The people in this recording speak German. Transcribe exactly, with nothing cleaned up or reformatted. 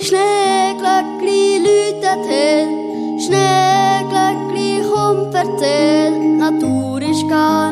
Schneeglöckli läutet hell, Schneeglöckli komm erzähl, Natur ist gar